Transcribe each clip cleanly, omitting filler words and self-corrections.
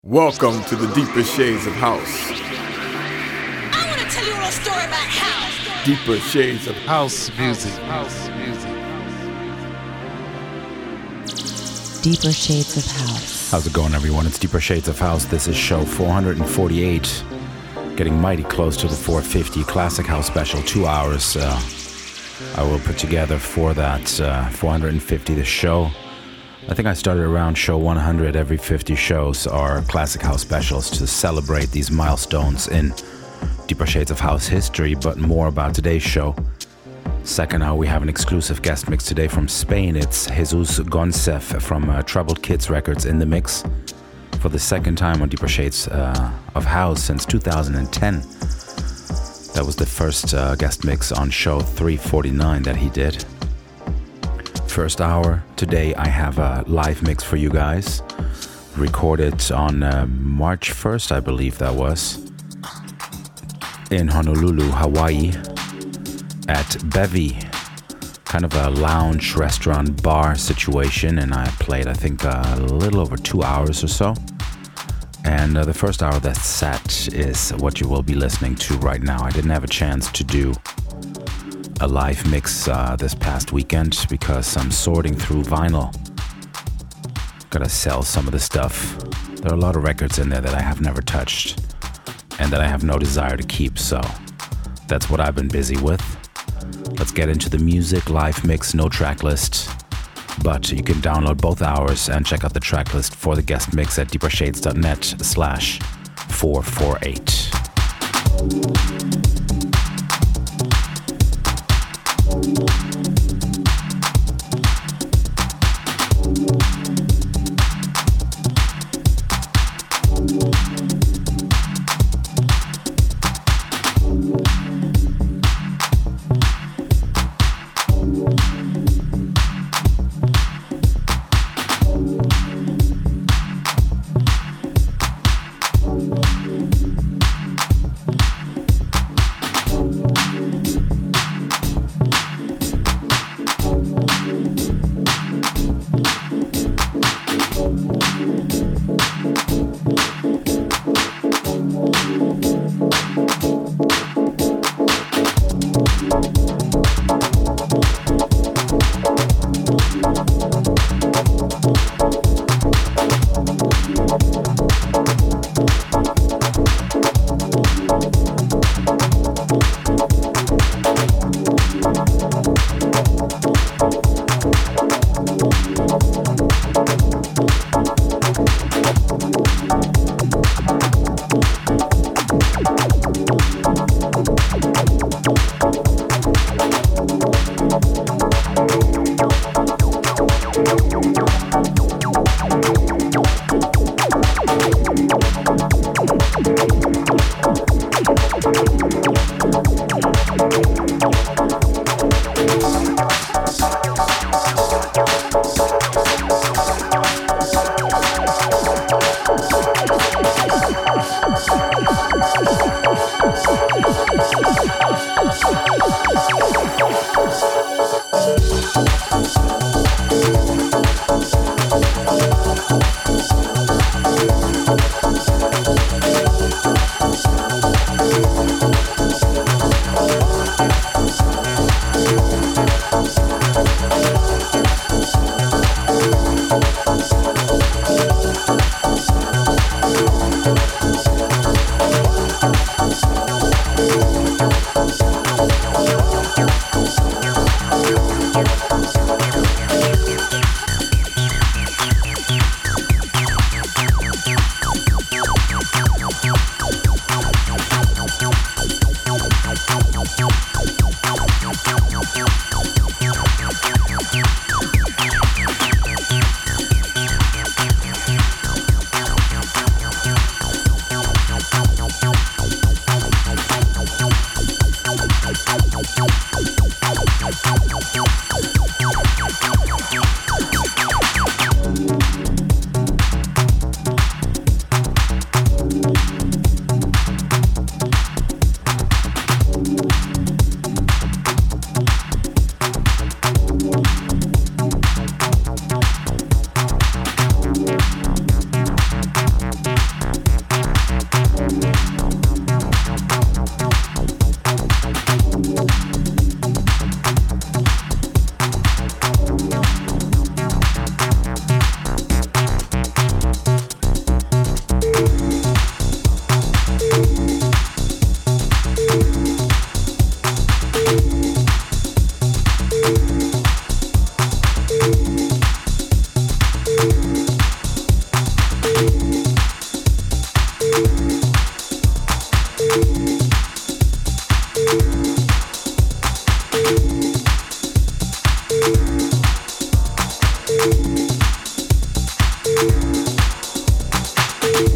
Welcome to the Deeper Shades of House. I want to tell you a little story about house. Deeper Shades of House music. House music. Deeper Shades of House. How's it going, everyone? It's Deeper Shades of House. This is show 448. Getting mighty close to the 450 Classic House Special. 2 hours I will put together for that 450 this show. I think I started around show 100. Every 50 shows are Classic House Specials to celebrate these milestones in Deeper Shades of House history, but more about today's show. Second hour, we have an exclusive guest mix today from Spain. It's Jesus Goncef from Troubled Kids Records in the mix for the second time on Deeper Shades of House since 2010. That was the first guest mix on show 349 that he did. First hour, today I have a live mix for you guys. Recorded on March 1st, I believe that was, in Honolulu, Hawaii, at Bevy, kind of a lounge, restaurant, bar situation, and I played, I think, a little over 2 hours or so. And the first hour of that set is what you will be listening to right now. I didn't have a chance to do a live mix this past weekend because I'm sorting through vinyl. Gotta sell some of the stuff. There are a lot of records in there that I have never touched and that I have no desire to keep, so that's what I've been busy with. Let's get into the music. Live mix, no track list, but you can download both hours and check out the track list for the guest mix at deepershades.net/448.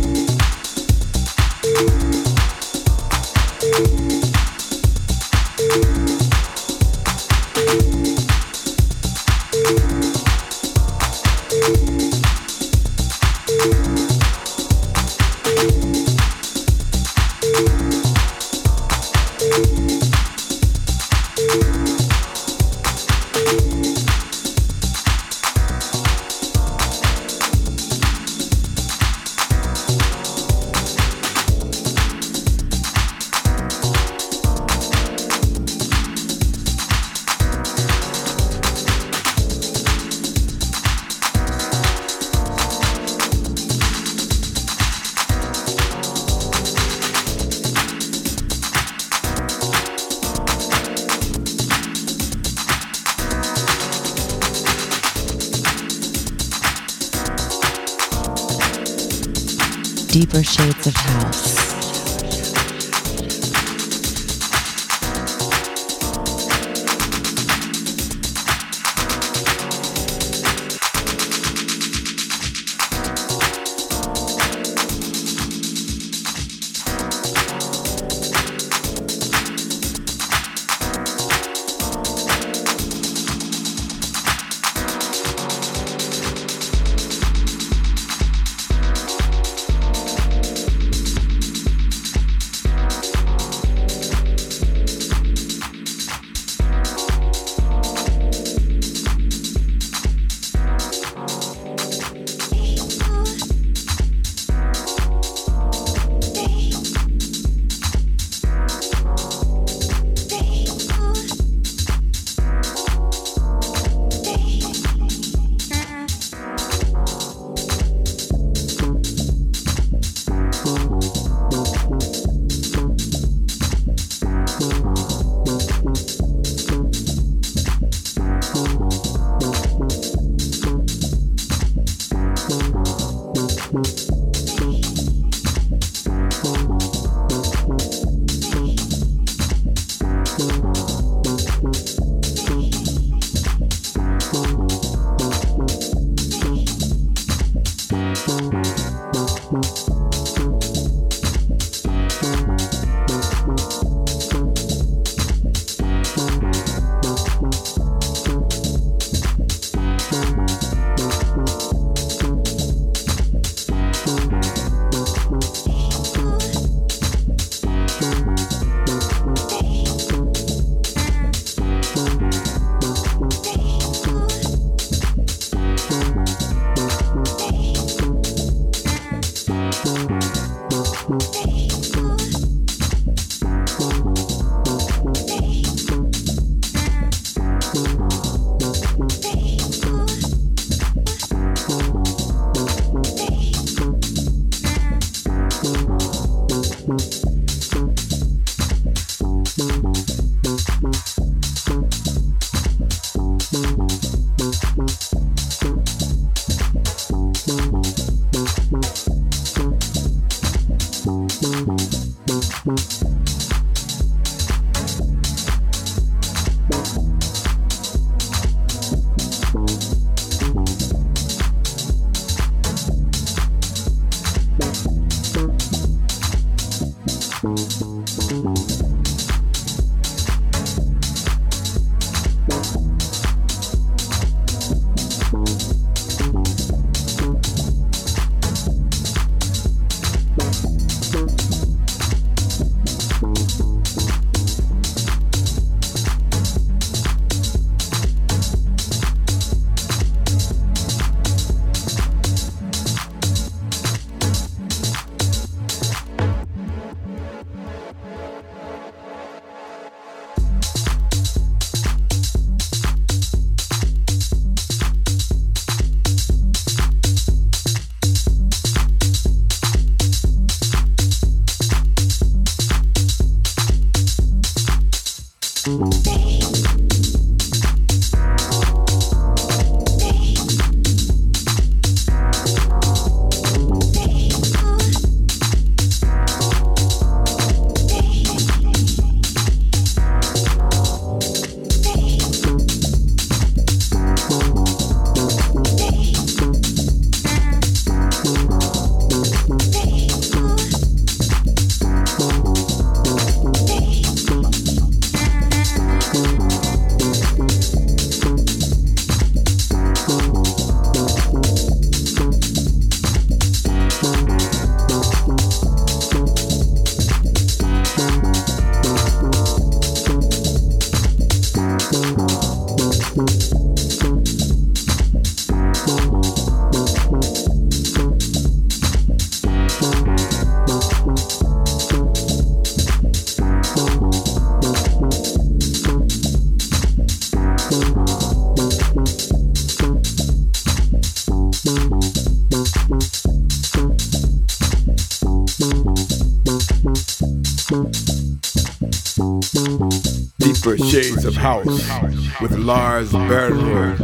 Deeper shades of house. Deeper Shades of House with Lars Bernroth.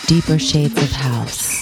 Deeper Shades of House.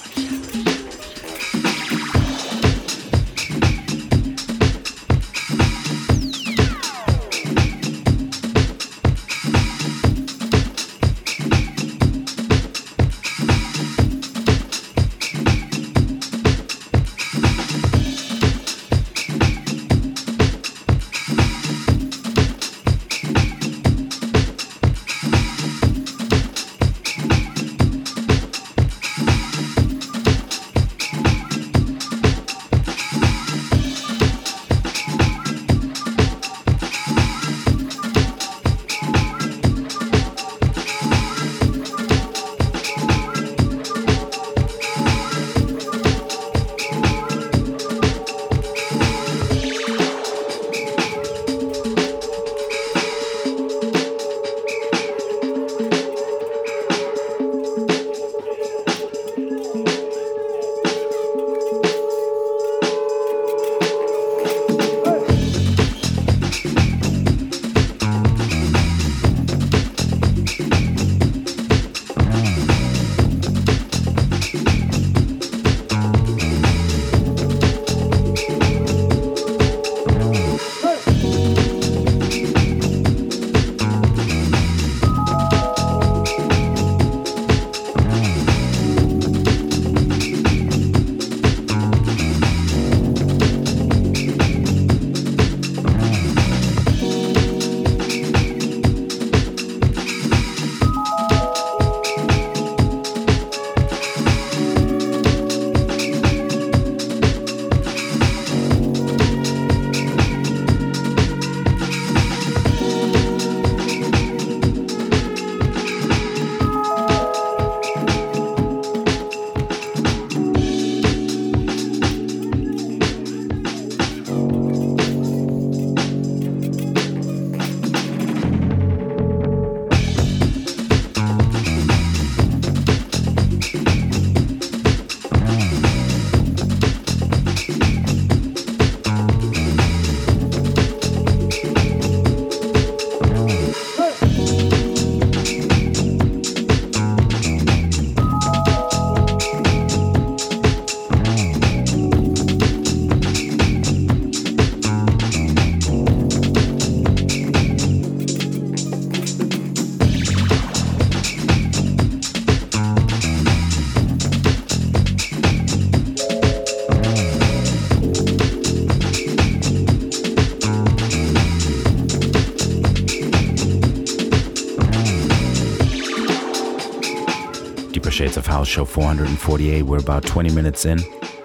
Shades of House show 448. We're about 20 minutes in.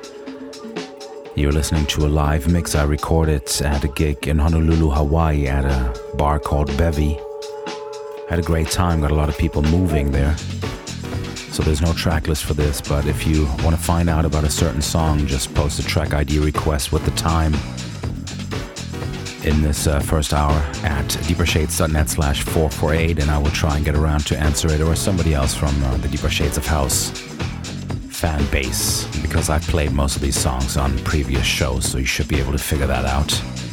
You're listening to a live mix I recorded at a gig in Honolulu, Hawaii at a bar called Bevy. Had a great time, got a lot of people moving there. So there's no track list for this, but if you want to find out about a certain song, just post a track ID request with the time in this first hour at deepershades.net/448, and I will try and get around to answer it, or somebody else from the Deeper Shades of House fan base, because I've played most of these songs on previous shows, so you should be able to figure that out.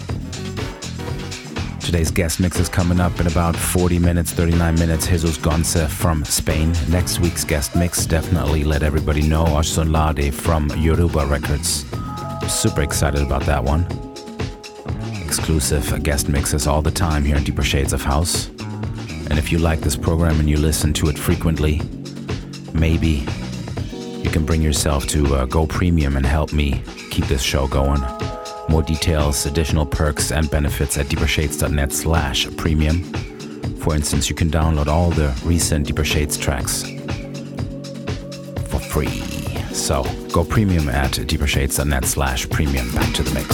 Today's guest mix is coming up in about 40 minutes, 39 minutes. Jesus Gonce from Spain. Next week's guest mix, definitely let everybody know, Ashton Lade from Yoruba Records. I'm super excited about that one. Exclusive guest mixes all the time here in Deeper Shades of House. And if you like this program and you listen to it frequently, maybe you can bring yourself to Go Premium and help me keep this show going. More details, additional perks and benefits at deepershades.net/premium. For instance, you can download all the recent Deeper Shades tracks for free. So go premium at deepershades.net/premium. Back to the mix.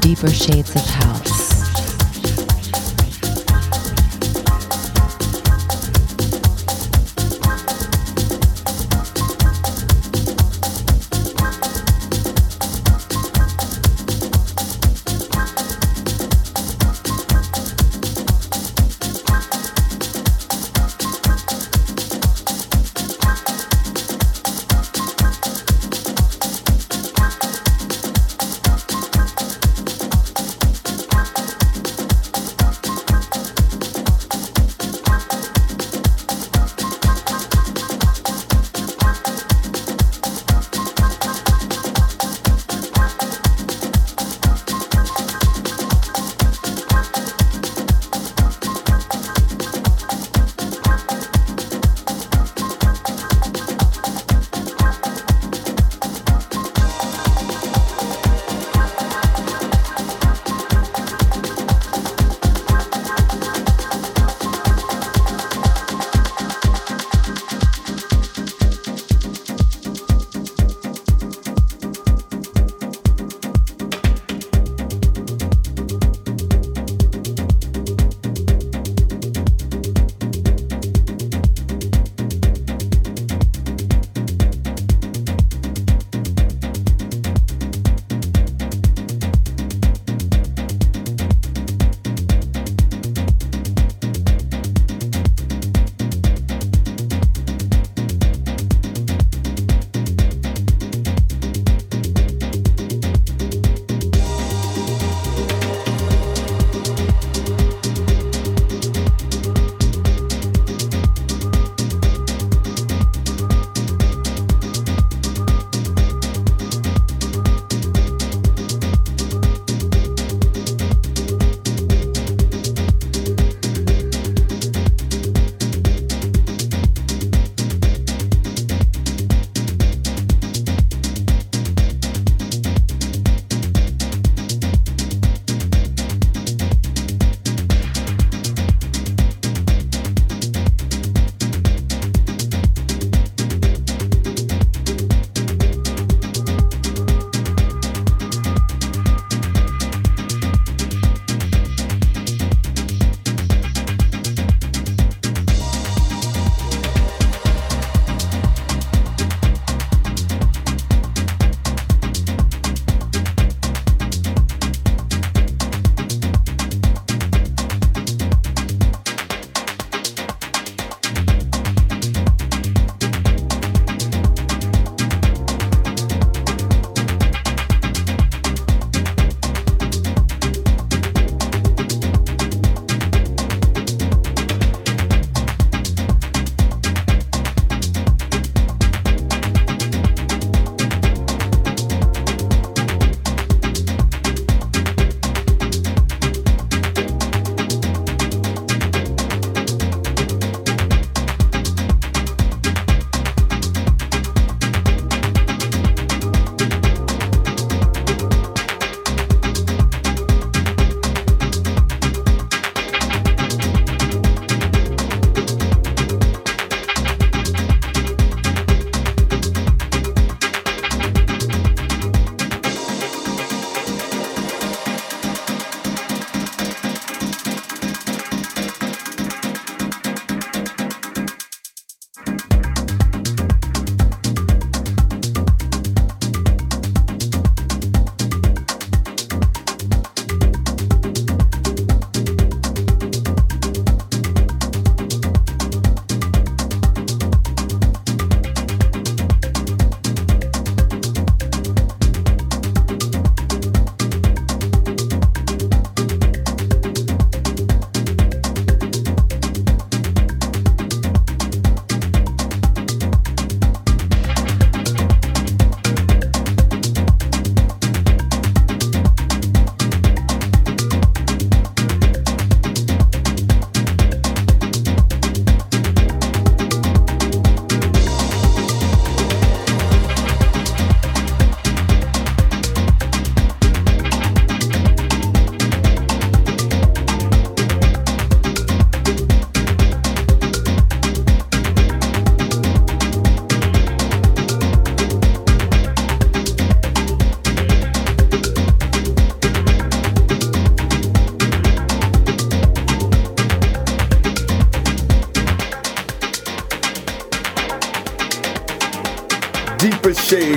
deeper shades of house.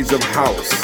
Shades of House.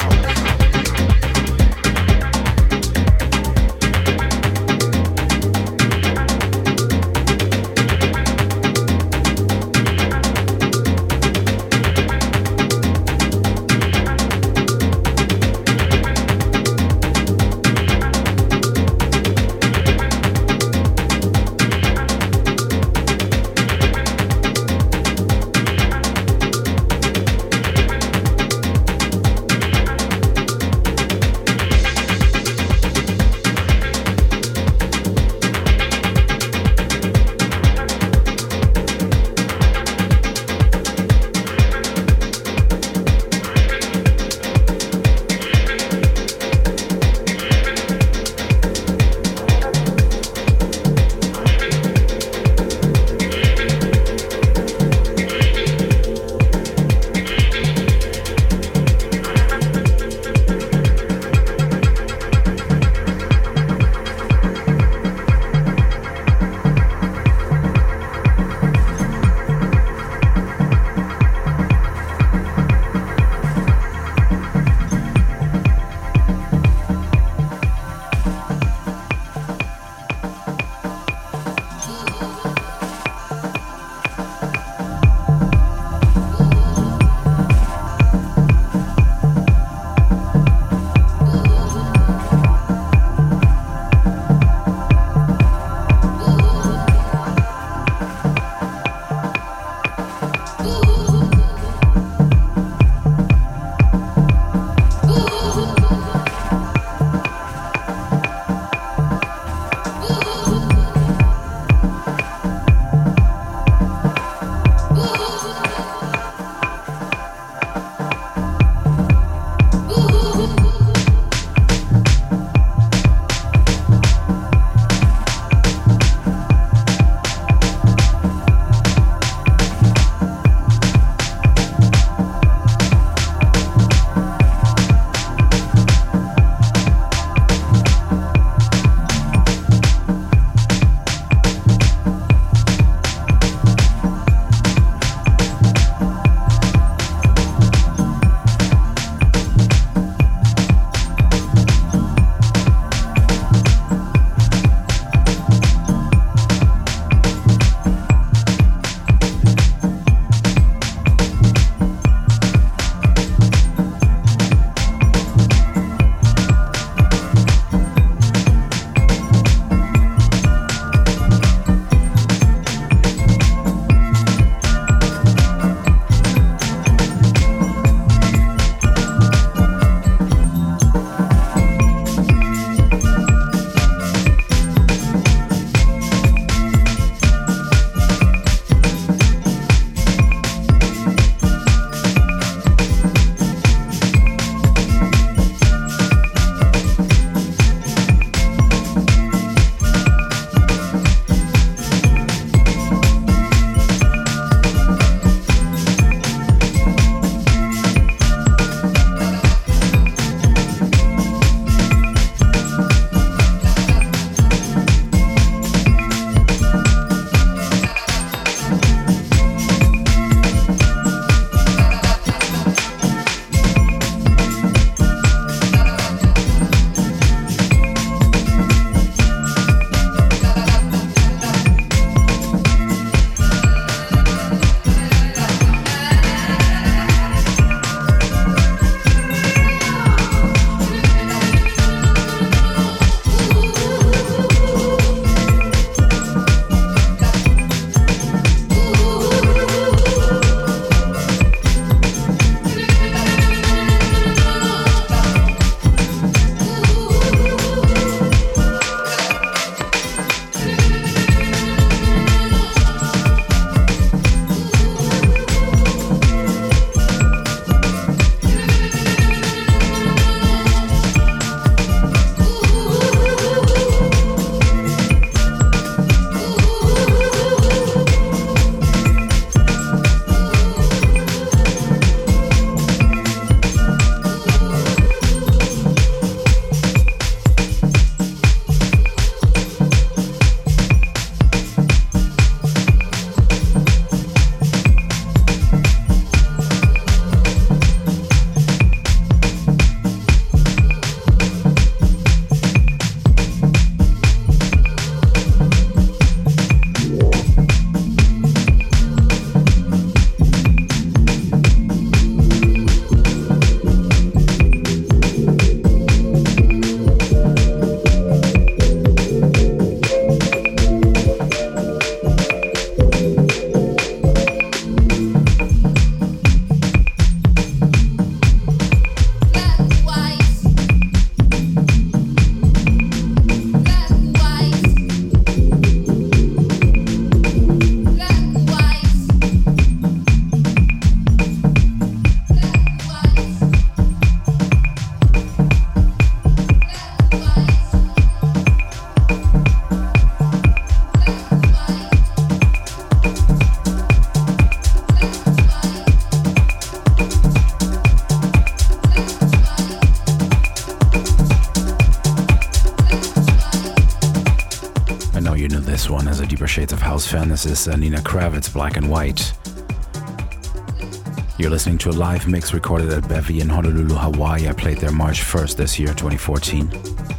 this one as a Deeper Shades of House fan. This is Nina Kravitz, Black and White. You're listening to a live mix recorded at Bevy in Honolulu, Hawaii. I played there March 1st this year, 2014.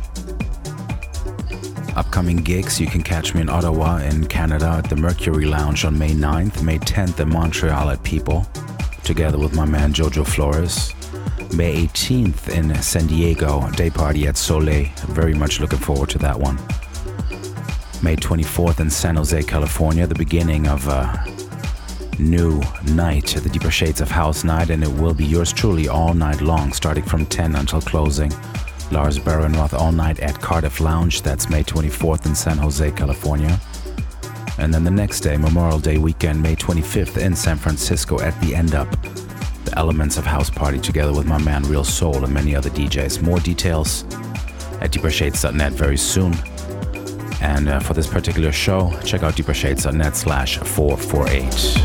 Upcoming gigs, you can catch me in Ottawa in Canada at the Mercury Lounge on May 9th, May 10th in Montreal at People, together with my man Jojo Flores. May 18th in San Diego, day party at Soleil. Very much looking forward to that one. May 24th in San Jose, California, the beginning of new night, the Deeper Shades of House night, and it will be yours truly all night long, starting from 10 until closing. Lars Barenroth all night at Cardiff Lounge. That's May 24th in San Jose, California. And then the next day, Memorial Day weekend, May 25th in San Francisco at the End Up, the Elements of House party, together with my man Real Soul and many other DJs. More details at deepershades.net very soon. And for this particular show, check out deepershades.net/448.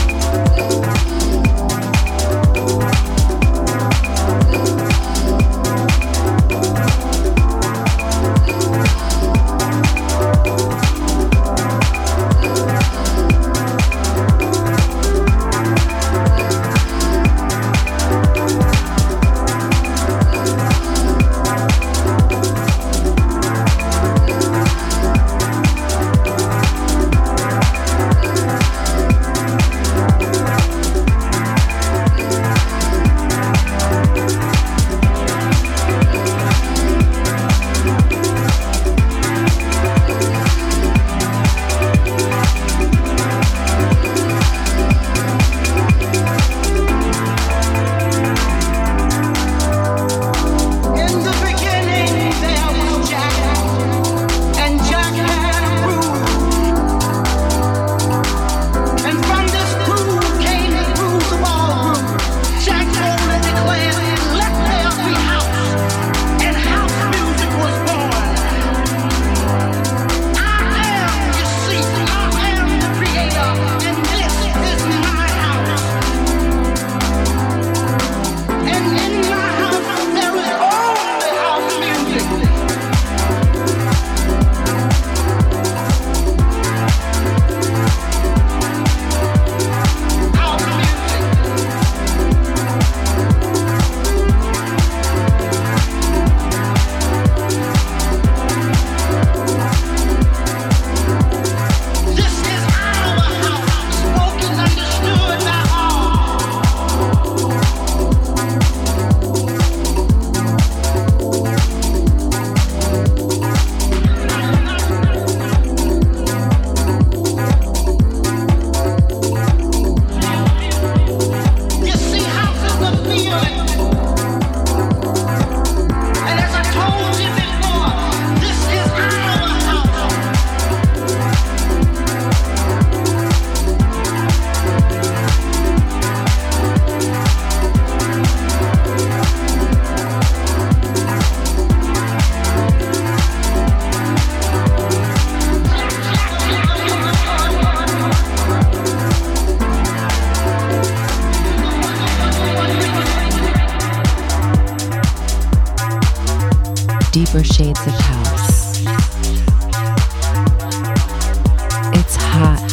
Deeper Shades of House. It's hot.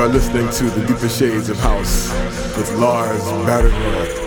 are listening to The Deeper Shades of House with Lars Barrett.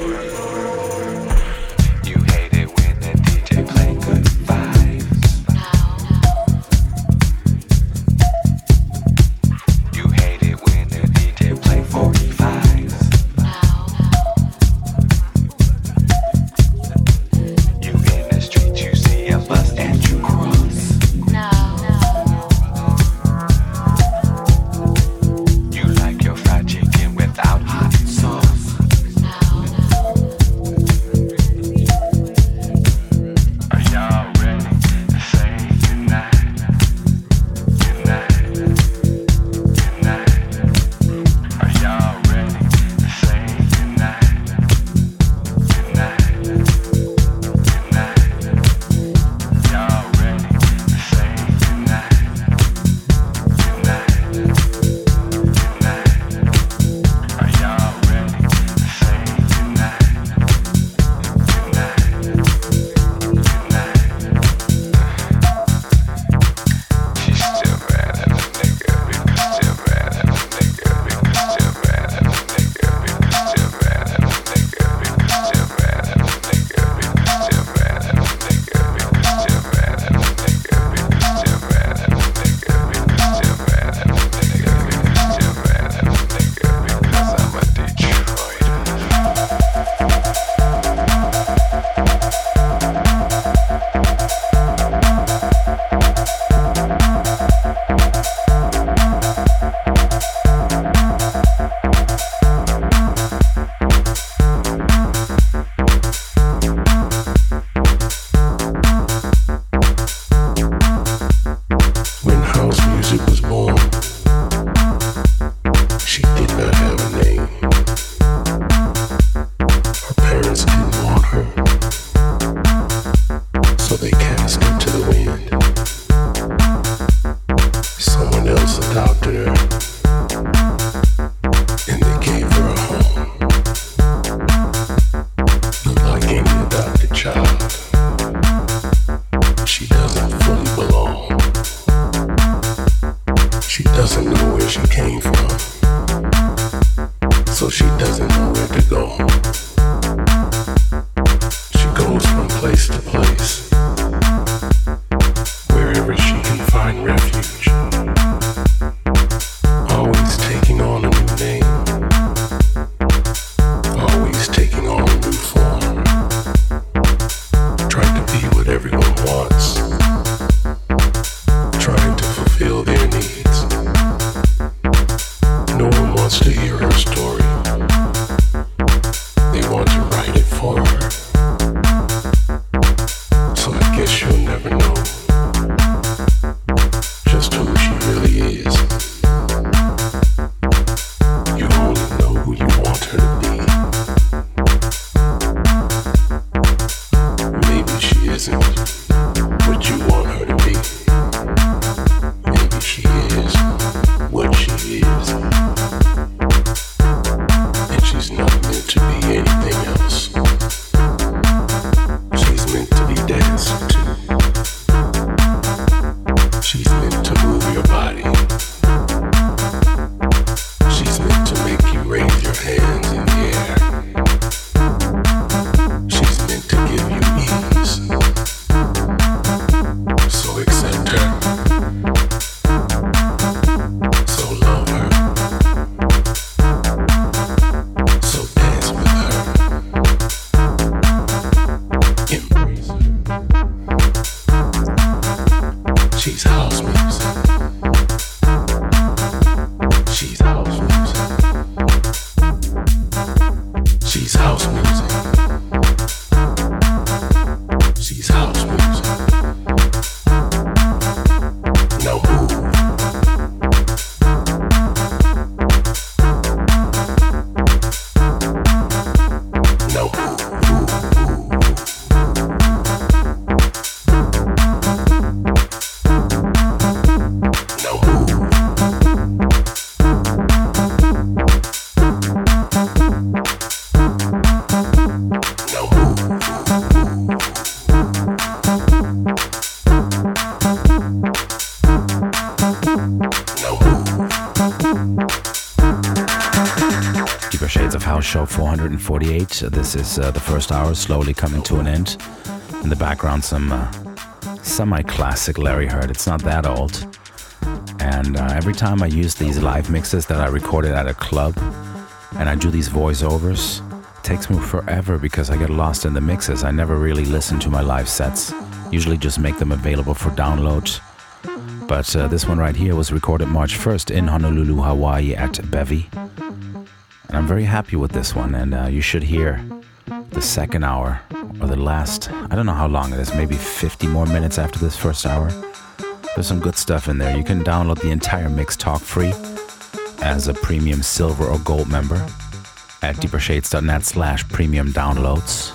House Show 448. This is the first hour, slowly coming to an end. In the background, some semi-classic Larry Heard. It's not that old. And every time I use these live mixes that I recorded at a club, and I do these voiceovers, it takes me forever because I get lost in the mixes. I never really listen to my live sets. Usually just make them available for download. But this one right here was recorded March 1st in Honolulu, Hawaii at Bevy. And I'm very happy with this one, and you should hear the second hour, or the last, I don't know how long it is, maybe 50 more minutes after this first hour. There's some good stuff in there. You can download the entire mix talk-free as a premium silver or gold member at deepershades.net/premium downloads.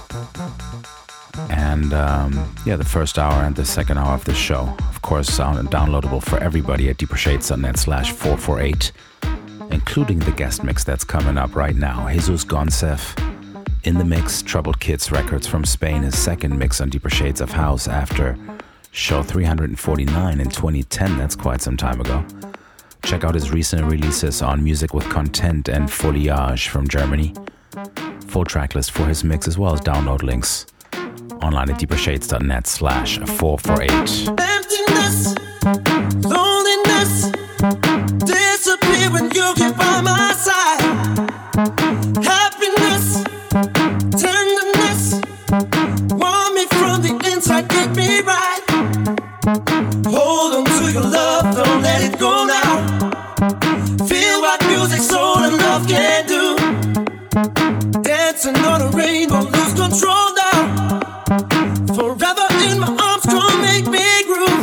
And the first hour and the second hour of the show, of course, downloadable for everybody at deepershades.net/448, including the guest mix that's coming up right now. Jesus Goncev in the mix, Troubled Kids Records from Spain, his second mix on Deeper Shades of House after show 349 in 2010. That's quite some time ago. Check out his recent releases on Music with Content and Foliage from Germany. Full track list for his mix as well as download links online at deepershades.net/448. Emptiness, loneliness, disappear when you get by my side. Happiness, tenderness, warm me from the inside, get me right. Hold on to your love, don't let it go now. Feel what music, soul and love can do. Dancing on a rainbow, lose control now. Forever in my arms, come make me groove.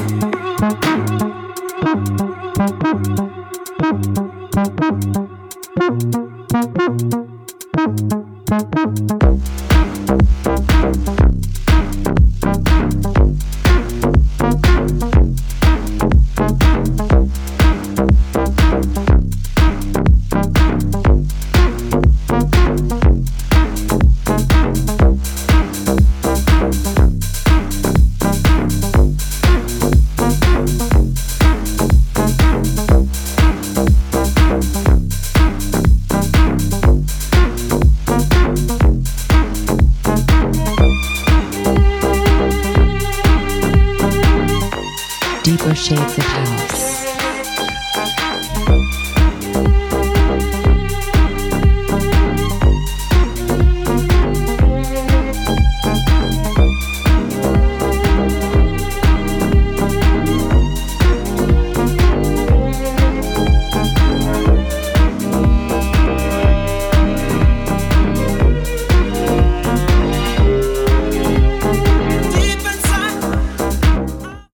Deeper Shades of House.